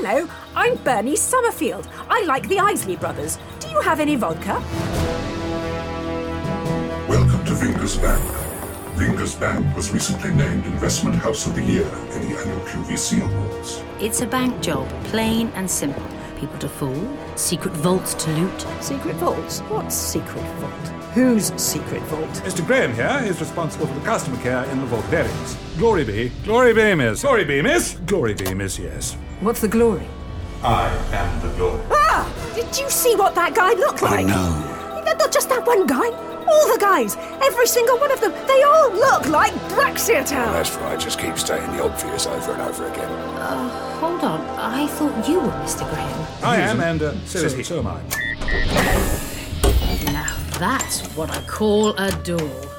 Hello, I'm Bernice Summerfield. I like the Isley Brothers. Do you have any vodka? Welcome to Vinger's Bank. Vinger's Bank was recently named Investment House of the Year in the annual QVC Awards. It's a bank job, plain and simple. People to fool, secret vaults to loot. Secret vaults? What's secret vault? Whose secret vault? Mr. Graham here is responsible for the customer care in the vault bearings. Glory be, miss. Glory be, miss, yes. What's the glory? I am the glory. Ah! Did you see what that guy looked like? Not just that one guy. All the guys. Every single one of them. They all look like Brexit. That's right, just keep stating the obvious over and over again. Hold on, I thought you were Mr. Graham. I am, and so am I. Now that's what I call a door.